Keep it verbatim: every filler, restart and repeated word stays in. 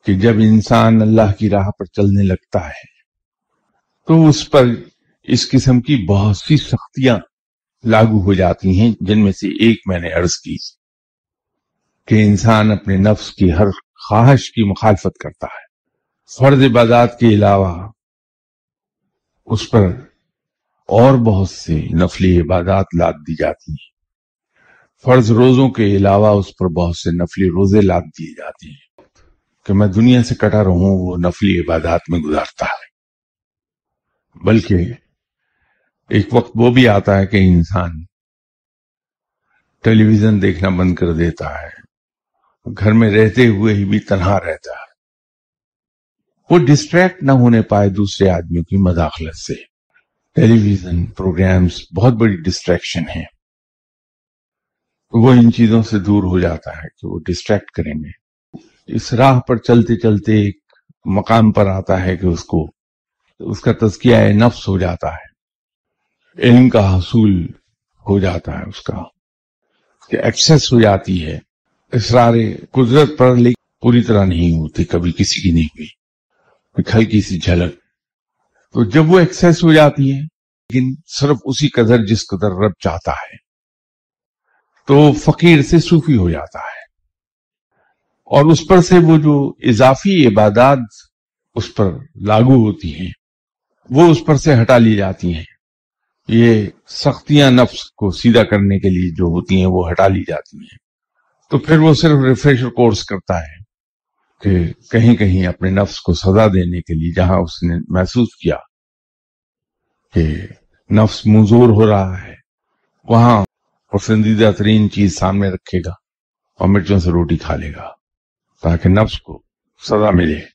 کہ جب انسان اللہ کی راہ پر چلنے لگتا ہے تو اس پر اس قسم کی بہت سی سختیاں لاگو ہو جاتی ہیں، جن میں سے ایک میں نے عرض کی کہ انسان اپنے نفس کی ہر خواہش کی مخالفت کرتا ہے۔ فرض عبادات کے علاوہ اس پر اور بہت سے نفلی عبادات لاد دی جاتی ہیں۔ فرض روزوں کے علاوہ اس پر بہت سے نفلی روزے لاد دیے جاتے ہیں کہ میں دنیا سے کٹا رہوں، وہ نفلی عبادات میں گزارتا ہے۔ بلکہ ایک وقت وہ بھی آتا ہے کہ انسان ٹیلی ویژن دیکھنا بند کر دیتا ہے، گھر میں رہتے ہوئے ہی بھی تنہا رہتا ہے، وہ ڈسٹریکٹ نہ ہونے پائے دوسرے آدمیوں کی مداخلت سے۔ ٹیلی ویژن پروگرامز بہت بڑی ڈسٹریکشن ہیں، وہ ان چیزوں سے دور ہو جاتا ہے کہ وہ ڈسٹریکٹ کریں گے۔ اس راہ پر چلتے چلتے ایک مقام پر آتا ہے کہ اس کو اس کا تزکیہ نفس ہو جاتا ہے، علم کا حصول ہو جاتا ہے، اس کا کہ ایکسیس ہو جاتی ہے۔ اصرار قدرت پر لیکن پوری طرح نہیں ہوتی، کبھی کسی کی نہیں ہوئی، ایک ہلکی سی جھلک۔ تو جب وہ ایکسیس ہو جاتی ہے لیکن صرف اسی قدر جس قدر رب چاہتا ہے، تو فقیر سے صوفی ہو جاتا ہے، اور اس پر سے وہ جو اضافی عبادات اس پر لاگو ہوتی ہیں وہ اس پر سے ہٹا لی جاتی ہیں۔ یہ سختیاں نفس کو سیدھا کرنے کے لیے جو ہوتی ہیں وہ ہٹا لی جاتی ہیں، تو پھر وہ صرف ریفریشر کورس کرتا ہے کہ کہیں کہیں اپنے نفس کو سزا دینے کے لیے جہاں اس نے محسوس کیا کہ نفس منظور ہو رہا ہے، وہاں پسندیدہ ترین چیز سامنے رکھے گا اور مرچوں سے روٹی کھا لے گا تاکہ نفس کو سزا ملے۔